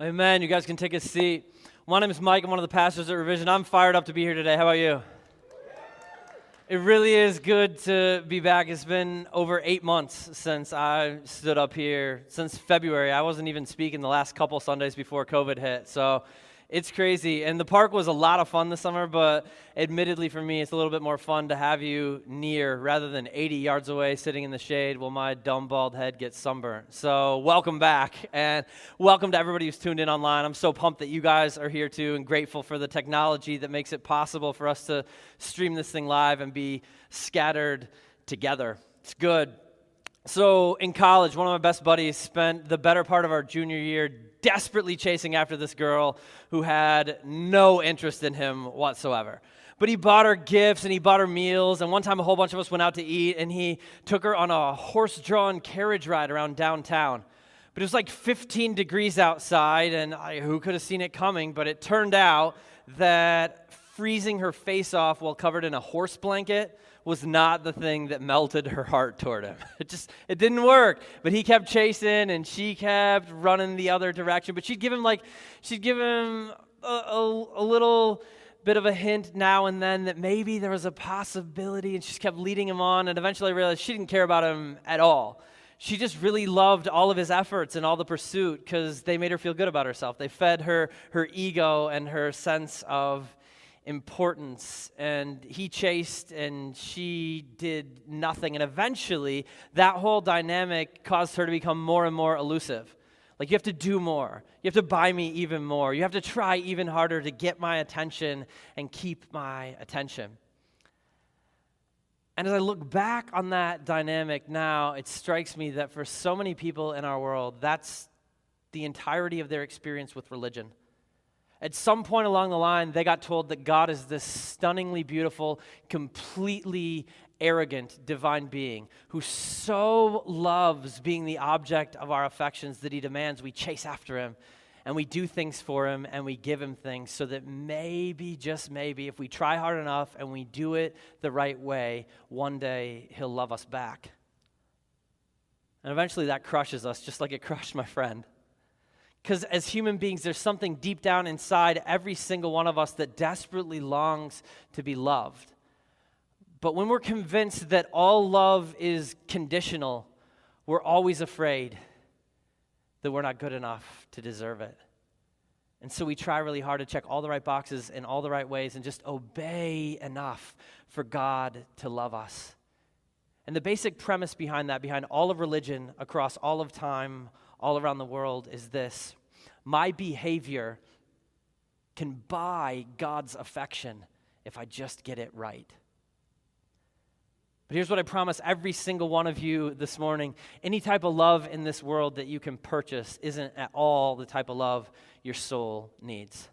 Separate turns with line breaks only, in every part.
Amen. You guys can take a seat. My name is Mike. I'm one of the pastors at Revision. I'm fired up to be here today. How about you? It really is good to be back. It's been over 8 months since I stood up here. Since February. I wasn't even speaking the last couple Sundays before COVID hit. So it's crazy. And the park was a lot of fun this summer, but admittedly for me, it's a little bit more fun to have you near rather than 80 yards away sitting in the shade while my dumb bald head gets sunburned. So welcome back, and welcome to everybody who's tuned in online. I'm so pumped that you guys are here too, and grateful for the technology that makes it possible for us to stream this thing live and be scattered together. It's good. So in college, one of my best buddies spent the better part of our junior year desperately chasing after this girl who had no interest in him whatsoever. But he bought her gifts and he bought her meals, and one time a whole bunch of us went out to eat, and he took her on a horse-drawn carriage ride around downtown. But it was like 15 degrees outside, and who could have seen it coming? But it turned out that freezing her face off while covered in a horse blanket was not the thing that melted her heart toward him. It didn't work. But he kept chasing, and she kept running the other direction. But she'd give him a little bit of a hint now and then that maybe there was a possibility, and she just kept leading him on, and eventually I realized she didn't care about him at all. She just really loved all of his efforts and all the pursuit because they made her feel good about herself. They fed her ego and her sense of importance, and he chased and she did nothing, and eventually that whole dynamic caused her to become more and more elusive. Like, you have to do more, you have to buy me even more, you have to try even harder to get my attention and keep my attention. And as I look back on that dynamic now, it strikes me that for so many people in our world, that's the entirety of their experience with religion. At some point along the line, they got told that God is this stunningly beautiful, completely arrogant divine being who so loves being the object of our affections that he demands we chase after him and we do things for him and we give him things so that maybe, just maybe, if we try hard enough and we do it the right way, one day he'll love us back. And eventually that crushes us, just like it crushed my friend. Because as human beings, there's something deep down inside every single one of us that desperately longs to be loved. But when we're convinced that all love is conditional, we're always afraid that we're not good enough to deserve it. And so we try really hard to check all the right boxes in all the right ways and just obey enough for God to love us. And the basic premise behind that, behind all of religion across all of time, all around the world, is this: my behavior can buy God's affection if I just get it right. But here's what I promise every single one of you this morning: any type of love in this world that you can purchase isn't at all the type of love your soul needs.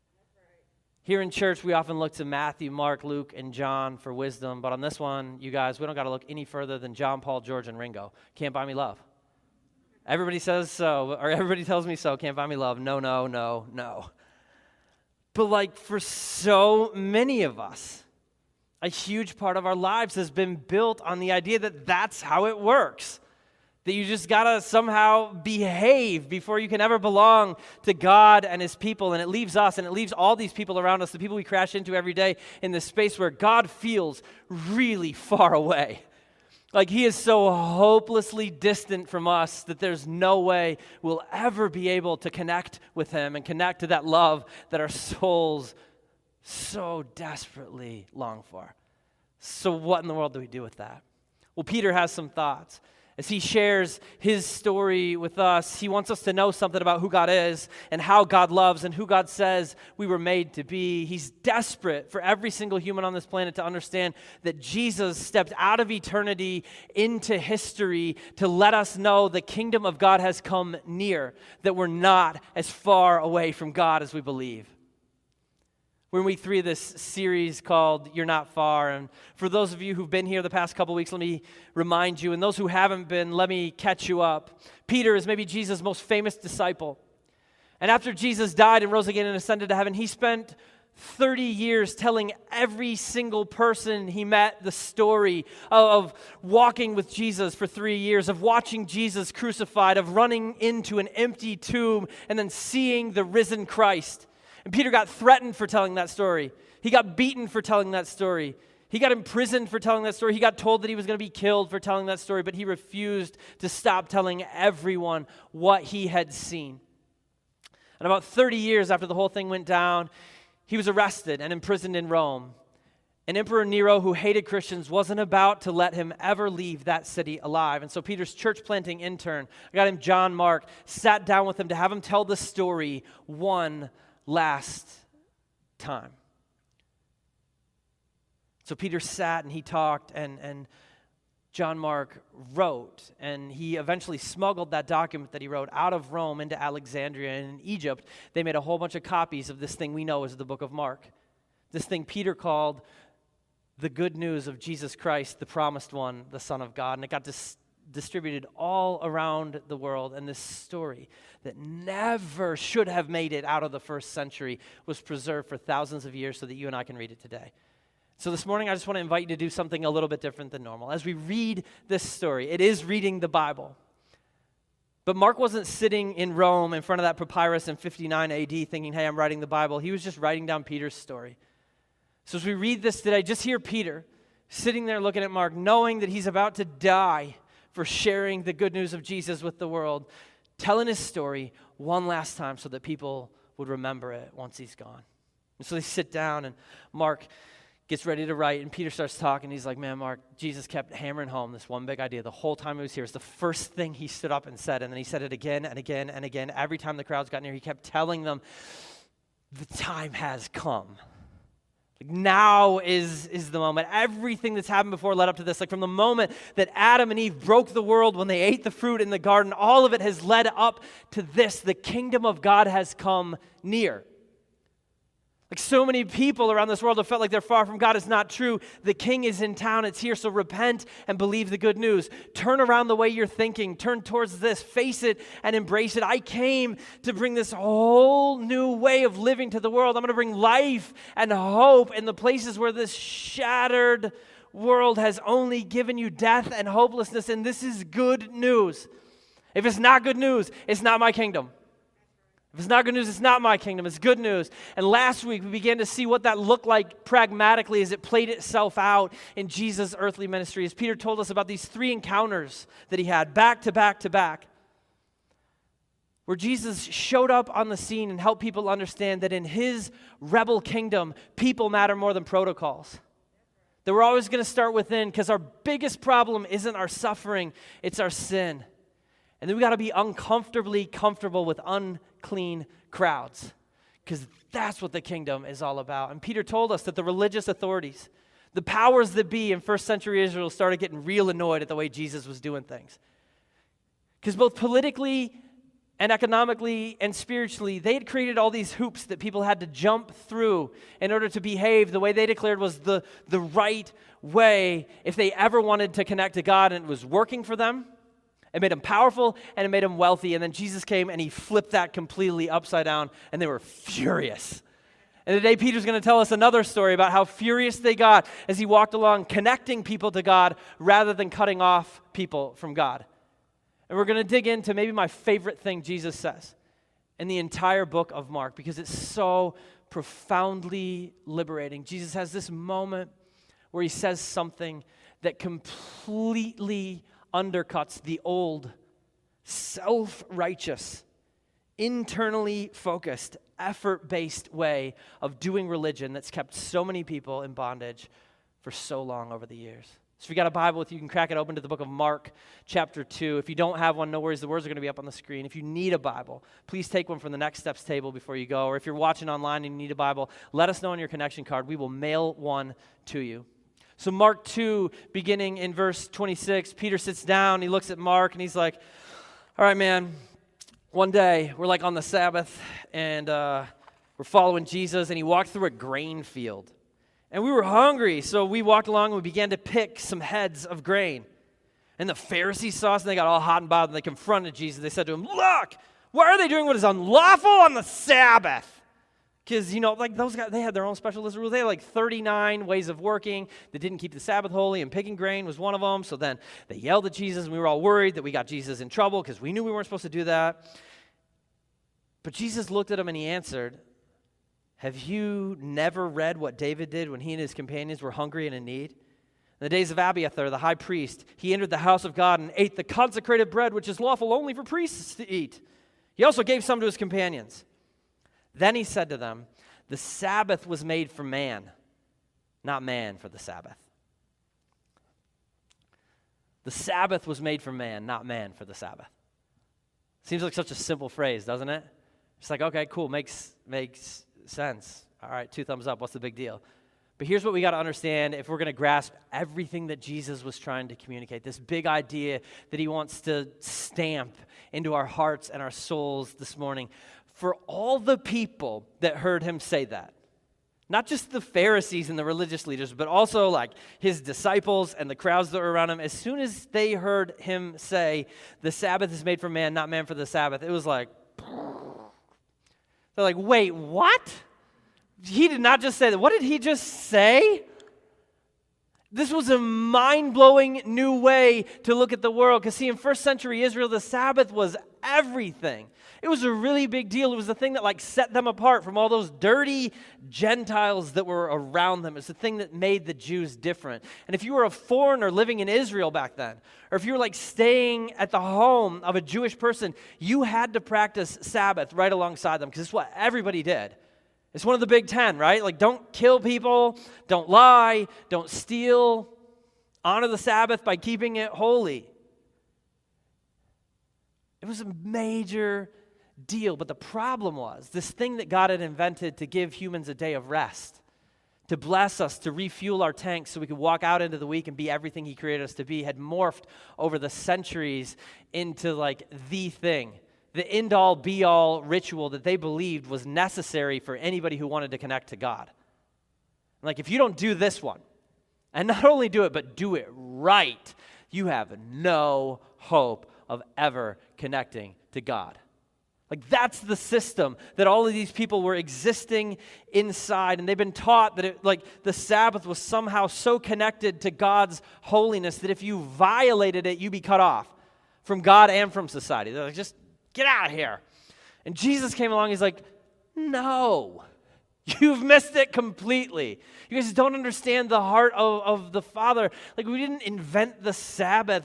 Here in church, we often look to Matthew, Mark, Luke, and John for wisdom, but on this one, you guys, we don't got to look any further than John, Paul, George, and Ringo. Can't buy me love. Everybody says so, or everybody tells me so. Can't buy me love. No, no, no, no. But for so many of us, a huge part of our lives has been built on the idea that that's how it works. That you just gotta somehow behave before you can ever belong to God and his people. And it leaves us, and it leaves all these people around us, the people we crash into every day, in this space where God feels really far away. Like he is so hopelessly distant from us that there's no way we'll ever be able to connect with him and connect to that love that our souls so desperately long for. So what in the world do we do with that? Well, Peter has some thoughts. As he shares his story with us, he wants us to know something about who God is and how God loves and who God says we were made to be. He's desperate for every single human on this planet to understand that Jesus stepped out of eternity into history to let us know the kingdom of God has come near, that we're not as far away from God as we believe. We're in week 3 of this series called You're Not Far. And for those of you who've been here the past couple weeks, let me remind you. And those who haven't been, let me catch you up. Peter is maybe Jesus' most famous disciple. And after Jesus died and rose again and ascended to heaven, he spent 30 years telling every single person he met the story of walking with Jesus for 3 years, of watching Jesus crucified, of running into an empty tomb and then seeing the risen Christ. And Peter got threatened for telling that story. He got beaten for telling that story. He got imprisoned for telling that story. He got told that he was going to be killed for telling that story, but he refused to stop telling everyone what he had seen. And about 30 years after the whole thing went down, he was arrested and imprisoned in Rome. And Emperor Nero, who hated Christians, wasn't about to let him ever leave that city alive. And so Peter's church planting intern, a guy named John Mark, sat down with him to have him tell the story one last time. So Peter sat and he talked, and John Mark wrote, and he eventually smuggled that document that he wrote out of Rome into Alexandria. And in Egypt, they made a whole bunch of copies of this thing we know as the book of Mark. This thing Peter called the good news of Jesus Christ, the promised one, the Son of God. And it got distributed all around the world. And this story that never should have made it out of the first century was preserved for thousands of years so that you and I can read it today. So this morning, I just want to invite you to do something a little bit different than normal. As we read this story, it is reading the Bible. But Mark wasn't sitting in Rome in front of that papyrus in 59 AD thinking, hey, I'm writing the Bible. He was just writing down Peter's story. So as we read this today, just hear Peter sitting there looking at Mark, knowing that he's about to die for sharing the good news of Jesus with the world, telling his story one last time so that people would remember it once he's gone. And so they sit down, and Mark gets ready to write, and Peter starts talking. He's like, man, Mark, Jesus kept hammering home this one big idea the whole time he was here. It's the first thing he stood up and said, and then he said it again and again and again. Every time the crowds got near, he kept telling them, the time has come. Like, now is the moment. Everything that's happened before led up to this. Like, from the moment that Adam and Eve broke the world when they ate the fruit in the garden, all of it has led up to this. The kingdom of God has come near. Like, so many people around this world have felt like they're far from God. It's not true. The King is in town. It's here. So repent and believe the good news. Turn around the way you're thinking. Turn towards this. Face it and embrace it. I came to bring this whole new way of living to the world. I'm going to bring life and hope in the places where this shattered world has only given you death and hopelessness. And this is good news. If it's not good news, it's not my kingdom. If it's not good news, it's not my kingdom. It's good news. And last week, we began to see what that looked like pragmatically as it played itself out in Jesus' earthly ministry. As Peter told us about these 3 encounters that he had back to back to back, where Jesus showed up on the scene and helped people understand that in his rebel kingdom, people matter more than protocols. That we're always going to start within, because our biggest problem isn't our suffering, it's our sin. And then we got to be uncomfortably comfortable with unclean crowds, because that's what the kingdom is all about. And Peter told us that the religious authorities, the powers that be in first century Israel, started getting real annoyed at the way Jesus was doing things. Because both politically and economically and spiritually, they had created all these hoops that people had to jump through in order to behave the way they declared was the right way if they ever wanted to connect to God, and it was working for them. It made them powerful, and it made them wealthy. And then Jesus came, and he flipped that completely upside down, and they were furious. And today, Peter's going to tell us another story about how furious they got as he walked along, connecting people to God rather than cutting off people from God. And we're going to dig into maybe my favorite thing Jesus says in the entire book of Mark, because it's so profoundly liberating. Jesus has this moment where he says something that completely undercuts the old, self-righteous, internally focused, effort-based way of doing religion that's kept so many people in bondage for so long over the years. So if you got a Bible with you, you can crack it open to the book of Mark, chapter 2. If you don't have one, no worries. The words are going to be up on the screen. If you need a Bible, please take one from the Next Steps table before you go. Or if you're watching online and you need a Bible, let us know on your connection card. We will mail one to you. So Mark 2, beginning in verse 26, Peter sits down, he looks at Mark, and he's like, all right, man, one day we're like on the Sabbath, and we're following Jesus, and he walked through a grain field. And we were hungry, so we walked along, and we began to pick some heads of grain. And the Pharisees saw us, and they got all hot and bothered, and they confronted Jesus. They said to him, look, why are they doing what is unlawful on the Sabbath? Because, like those guys, they had their own special list of rules. They had like 39 ways of working that didn't keep the Sabbath holy, and picking grain was one of them. So then they yelled at Jesus, and we were all worried that we got Jesus in trouble because we knew we weren't supposed to do that. But Jesus looked at them and he answered, have you never read what David did when he and his companions were hungry and in need? In the days of Abiathar, the high priest, he entered the house of God and ate the consecrated bread, which is lawful only for priests to eat. He also gave some to his companions. Then he said to them, the Sabbath was made for man, not man for the Sabbath. The Sabbath was made for man, not man for the Sabbath. Seems like such a simple phrase, doesn't it? It's like, okay, cool, makes sense. All right, 2 thumbs up, what's the big deal? But here's what we got to understand if we're going to grasp everything that Jesus was trying to communicate, this big idea that he wants to stamp into our hearts and our souls this morning. For all the people that heard him say that, not just the Pharisees and the religious leaders, but also like his disciples and the crowds that were around him, as soon as they heard him say, the Sabbath is made for man, not man for the Sabbath, it was like, they're like, wait, what? He did not just say that. What did he just say? This was a mind-blowing new way to look at the world. Because see, in first century Israel, the Sabbath was everything. It was a really big deal. It was the thing that set them apart from all those dirty Gentiles that were around them. It's the thing that made the Jews different. And if you were a foreigner living in Israel back then, or if you were staying at the home of a Jewish person, you had to practice Sabbath right alongside them because it's what everybody did. It's one of the big 10, right? Don't kill people, don't lie, don't steal, honor the Sabbath by keeping it holy. It was a major deal, but the problem was this thing that God had invented to give humans a day of rest, to bless us, to refuel our tanks so we could walk out into the week and be everything he created us to be, had morphed over the centuries into the thing. The end-all, be-all ritual that they believed was necessary for anybody who wanted to connect to God. If you don't do this one, and not only do it, but do it right, you have no hope of ever connecting to God. That's the system that all of these people were existing inside, and they've been taught that the Sabbath was somehow so connected to God's holiness that if you violated it, you'd be cut off from God and from society. They're just get out of here. And Jesus came along, he's like, no, you've missed it completely. You guys don't understand the heart of the Father. We didn't invent the Sabbath,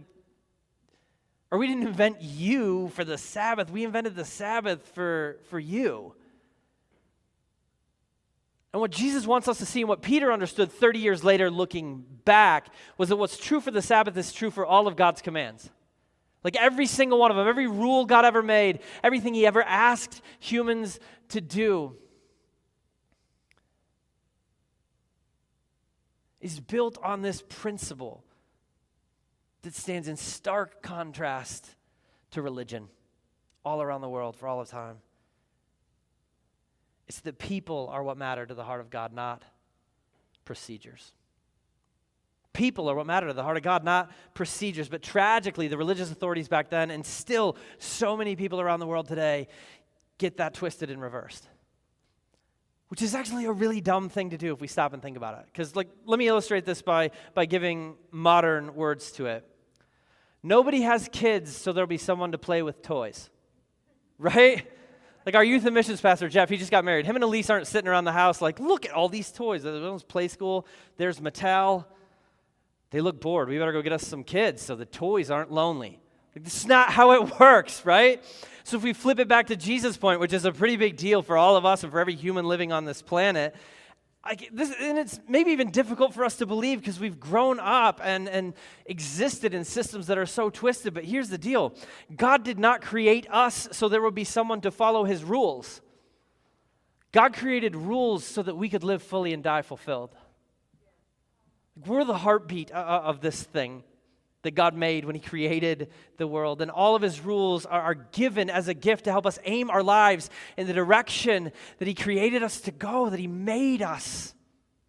or we didn't invent you for the Sabbath. We invented the Sabbath for you. And what Jesus wants us to see, and what Peter understood 30 years later looking back, was that what's true for the Sabbath is true for all of God's commands. Every single one of them, every rule God ever made, everything he ever asked humans to do is built on this principle that stands in stark contrast to religion all around the world for all of time. It's that people are what matter to the heart of God, not procedures. People are what matter to the heart of God, not procedures. But tragically, the religious authorities back then, and still so many people around the world today, get that twisted and reversed. Which is actually a really dumb thing to do if we stop and think about it. Because let me illustrate this by giving modern words to it. Nobody has kids, so there'll be someone to play with toys. Right? Our youth and missions pastor, Jeff, he just got married. Him and Elise aren't sitting around the house look at all these toys. There's Play School, there's Mattel. They look bored. We better go get us some kids so the toys aren't lonely. This is not how it works, right? So if we flip it back to Jesus' point, which is a pretty big deal for all of us and for every human living on this planet, and it's maybe even difficult for us to believe because we've grown up and existed in systems that are so twisted. But here's the deal. God did not create us so there would be someone to follow his rules. God created rules so that we could live fully and die fulfilled. We're the heartbeat of this thing that God made when he created the world. And all of his rules are given as a gift to help us aim our lives in the direction that he created us to go, that he made us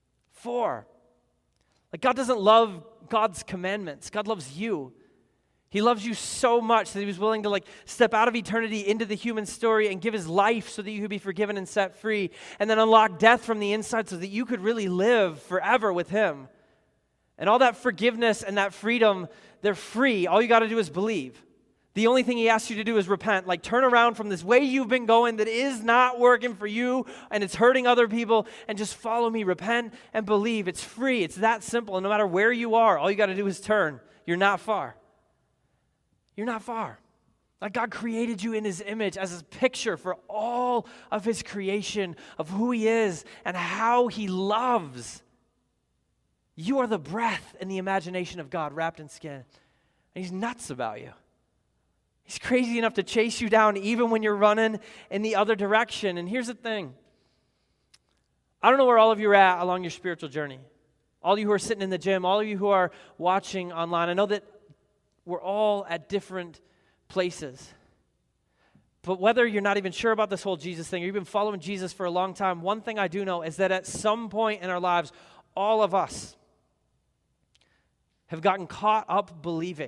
for. God doesn't love God's commandments. God loves you. He loves you so much that he was willing to step out of eternity into the human story and give his life so that you could be forgiven and set free, and then unlock death from the inside so that you could really live forever with him. And all that forgiveness and that freedom, they're free. All you got to do is believe. The only thing he asks you to do is repent. Turn around from this way you've been going that is not working for you and it's hurting other people, and just follow me. Repent and believe. It's free. It's that simple. And no matter where you are, all you got to do is turn. You're not far. You're not far. God created you in his image as a picture for all of his creation of who he is and how he loves. You are the breath and the imagination of God wrapped in skin. And he's nuts about you. He's crazy enough to chase you down even when you're running in the other direction. And here's the thing. I don't know where all of you are at along your spiritual journey. All of you who are sitting in the gym, all of you who are watching online, I know that we're all at different places. But whether you're not even sure about this whole Jesus thing or you've been following Jesus for a long time, one thing I do know is that at some point in our lives, all of us have gotten caught up believing.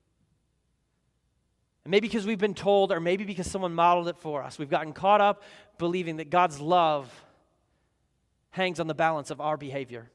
And maybe because we've been told, or maybe because someone modeled it for us, we've gotten caught up believing that God's love hangs on the balance of our behavior.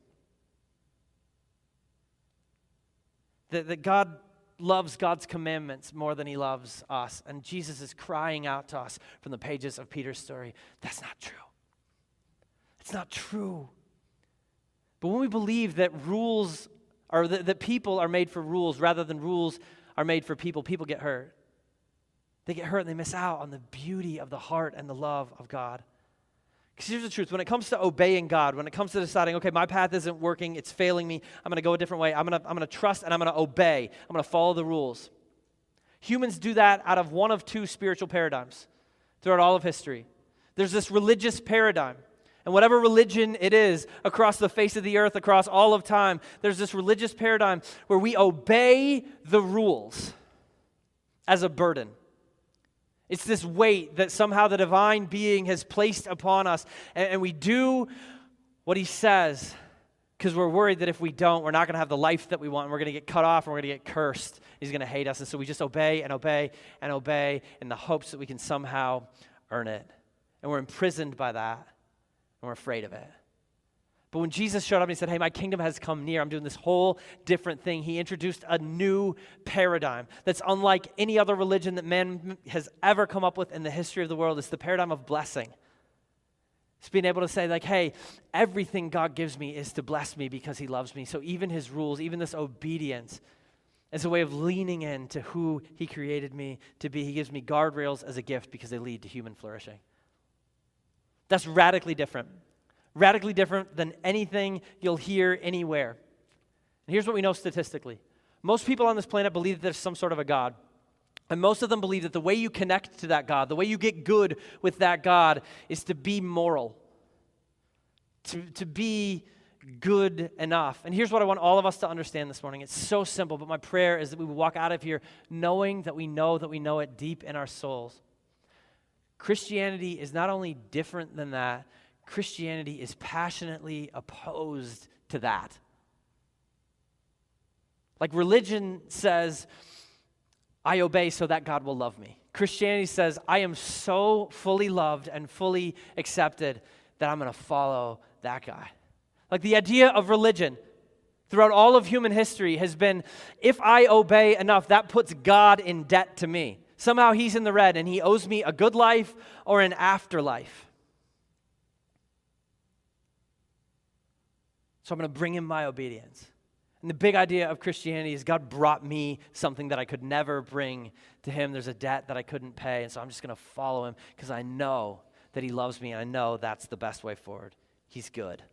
That God loves God's commandments more than he loves us. And Jesus is crying out to us from the pages of Peter's story. That's not true. It's not true. But when we believe that rules, or that people are made for rules rather than rules are made for people, people get hurt. They get hurt and they miss out on the beauty of the heart and the love of God. Because here's the truth. When it comes to obeying God, when it comes to deciding, okay, my path isn't working, it's failing me, I'm going to go a different way, I'm going to trust and I'm going to obey, I'm going to follow the rules. Humans do that out of one of two spiritual paradigms throughout all of history. There's this religious paradigm. And whatever religion it is across the face of the earth, across all of time, there's this religious paradigm where we obey the rules as a burden. It's this weight that somehow the divine being has placed upon us, and we do what he says because we're worried that if we don't, we're not going to have the life that we want, and we're going to get cut off, and we're going to get cursed. He's going to hate us, and so we just obey and obey and obey in the hopes that we can somehow earn it. And we're imprisoned by that, and we're afraid of it. But when Jesus showed up and he said, hey, my kingdom has come near, I'm doing this whole different thing, he introduced a new paradigm that's unlike any other religion that man has ever come up with in the history of the world. It's the paradigm of blessing. It's being able to say, hey, everything God gives me is to bless me because he loves me. So even his rules, even this obedience is a way of leaning into who he created me to be. He gives me guardrails as a gift because they lead to human flourishing. That's radically different. Radically different than anything you'll hear anywhere. And here's what we know statistically. Most people on this planet believe that there's some sort of a God. And most of them believe that the way you connect to that God, the way you get good with that God, is to be moral. To be good enough. And here's what I want all of us to understand this morning. It's so simple, but my prayer is that we will walk out of here knowing that we know it deep in our souls. Christianity is not only different than that, Christianity is passionately opposed to that. Religion says, I obey so that God will love me. Christianity says, I am so fully loved and fully accepted that I'm going to follow that guy. The idea of religion throughout all of human history has been, if I obey enough, that puts God in debt to me. Somehow he's in the red and he owes me a good life or an afterlife. So I'm going to bring him my obedience. And the big idea of Christianity is God brought me something that I could never bring to him. There's a debt that I couldn't pay, and so I'm just going to follow him because I know that he loves me, and I know that's the best way forward. He's good.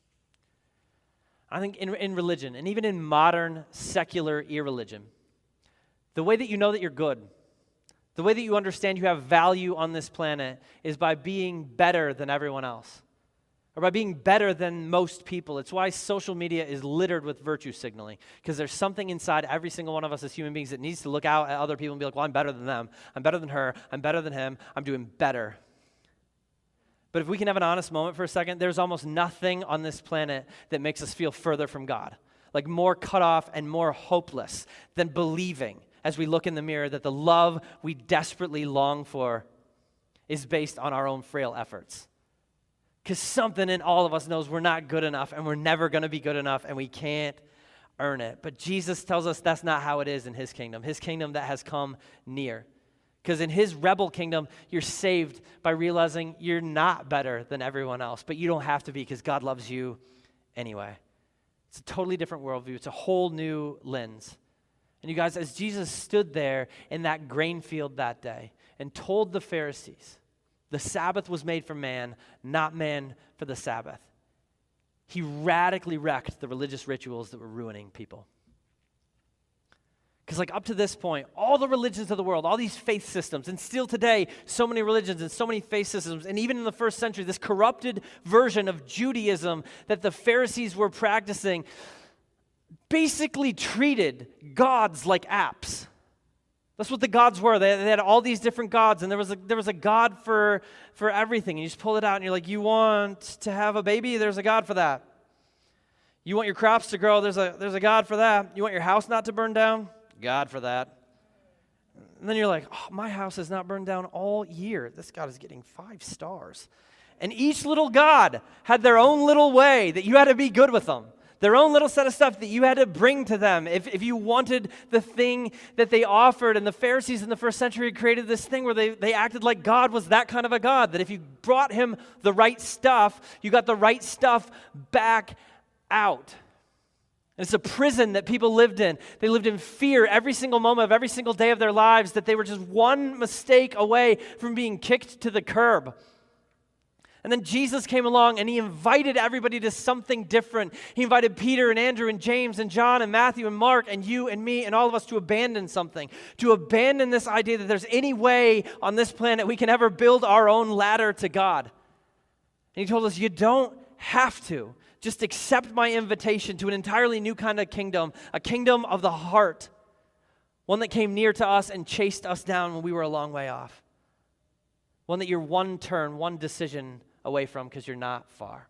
I think in religion, and even in modern secular irreligion, the way that you know that you're good, the way that you understand you have value on this planet is by being better than everyone else. Or by being better than most people. It's why social media is littered with virtue signaling. Because there's something inside every single one of us as human beings that needs to look out at other people and be like, well, I'm better than them. I'm better than her. I'm better than him. I'm doing better. But if we can have an honest moment for a second, there's almost nothing on this planet that makes us feel further from God. More cut off and more hopeless than believing as we look in the mirror that the love we desperately long for is based on our own frail efforts. Because something in all of us knows we're not good enough and we're never going to be good enough and we can't earn it. But Jesus tells us that's not how it is in his kingdom that has come near. Because in his rebel kingdom, you're saved by realizing you're not better than everyone else, but you don't have to be because God loves you anyway. It's a totally different worldview. It's a whole new lens. And you guys, as Jesus stood there in that grain field that day and told the Pharisees, the Sabbath was made for man, not man for the Sabbath, he radically wrecked the religious rituals that were ruining people. Because up to this point, all the religions of the world, all these faith systems, and still today, so many religions and so many faith systems, and even in the first century, this corrupted version of Judaism that the Pharisees were practicing basically treated gods like apps. That's what the gods were. They had all these different gods, and there was a god for everything. And you just pull it out, and you're like, you want to have a baby? There's a god for that. You want your crops to grow? There's a god for that. You want your house not to burn down? God for that. And then you're like, oh, my house has not burned down all year. This God is getting 5 stars. And each little god had their own little way that you had to be good with them. Their own little set of stuff that you had to bring to them if you wanted the thing that they offered. And the Pharisees in the first century created this thing where they acted like God was that kind of a God, that if you brought him the right stuff, you got the right stuff back out. And it's a prison that people lived in. They lived in fear every single moment of every single day of their lives that they were just one mistake away from being kicked to the curb. And then Jesus came along and he invited everybody to something different. He invited Peter and Andrew and James and John and Matthew and Mark and you and me and all of us to abandon something, to abandon this idea that there's any way on this planet we can ever build our own ladder to God. And he told us, you don't have to. Just accept my invitation to an entirely new kind of kingdom, a kingdom of the heart, one that came near to us and chased us down when we were a long way off, one that you're one turn, one decision away from because you're not far.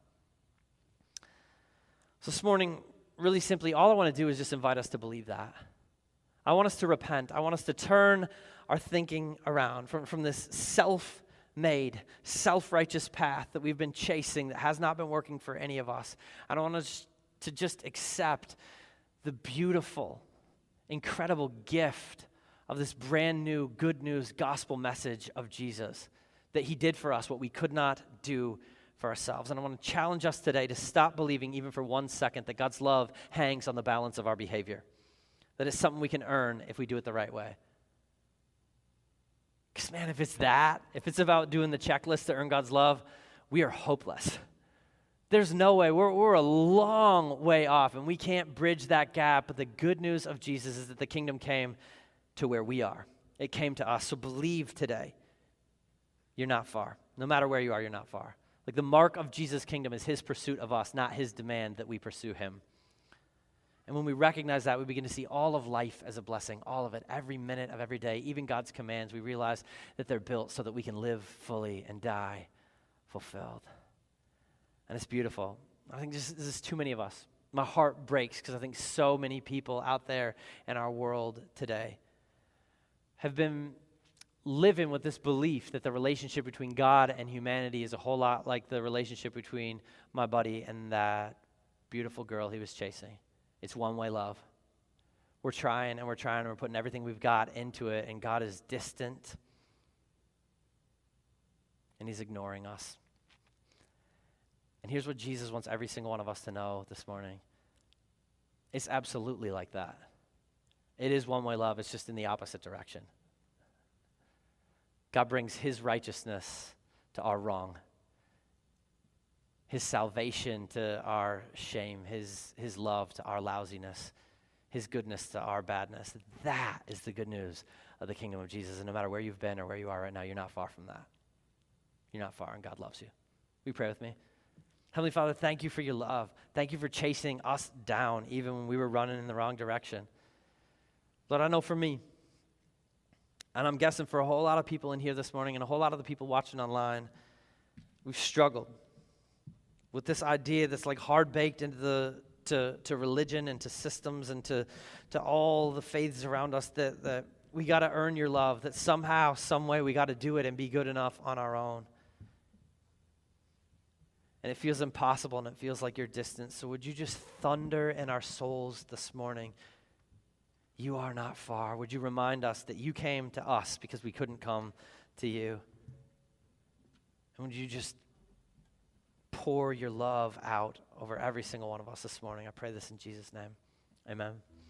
So this morning, really simply, all I want to do is just invite us to believe that. I want us to repent. I want us to turn our thinking around from this self-made, self-righteous path that we've been chasing that has not been working for any of us. I don't want us to just accept the beautiful, incredible gift of this brand new good news gospel message of Jesus, that he did for us what we could not do for ourselves. And I want to challenge us today to stop believing even for 1 second that God's love hangs on the balance of our behavior, that it's something we can earn if we do it the right way. Because man, if it's about doing the checklist to earn God's love, we are hopeless. There's no way. We're a long way off, and we can't bridge that gap. But the good news of Jesus is that the kingdom came to where we are. It came to us. So believe today. You're not far. No matter where you are, you're not far. Like the mark of Jesus' kingdom is his pursuit of us, not his demand that we pursue him. And when we recognize that, we begin to see all of life as a blessing, all of it, every minute of every day, even God's commands. We realize that they're built so that we can live fully and die fulfilled. And it's beautiful. I think this is too many of us. My heart breaks because I think so many people out there in our world today have been living with this belief that the relationship between God and humanity is a whole lot like the relationship between my buddy and that beautiful girl he was chasing. It's one-way love. We're trying and we're putting everything we've got into it, and God is distant, and he's ignoring us. And here's what Jesus wants every single one of us to know this morning. It's absolutely like that. It is one-way love. It's just in the opposite direction. God brings his righteousness to our wrong, his salvation to our shame, his love to our lousiness, his goodness to our badness. That is the good news of the kingdom of Jesus. And no matter where you've been or where you are right now, you're not far from that. You're not far, and God loves you. Will you pray with me? Heavenly Father, thank you for your love. Thank you for chasing us down even when we were running in the wrong direction. Lord, I know for me, and I'm guessing for a whole lot of people in here this morning and a whole lot of the people watching online, we've struggled with this idea that's like hard baked into to religion and to systems and to all the faiths around us that we got to earn your love, that somehow, some way we got to do it and be good enough on our own. And it feels impossible and it feels like you're distant. So would you just thunder in our souls this morning? You are not far. Would you remind us that you came to us because we couldn't come to you? And would you just pour your love out over every single one of us this morning? I pray this in Jesus' name. Amen.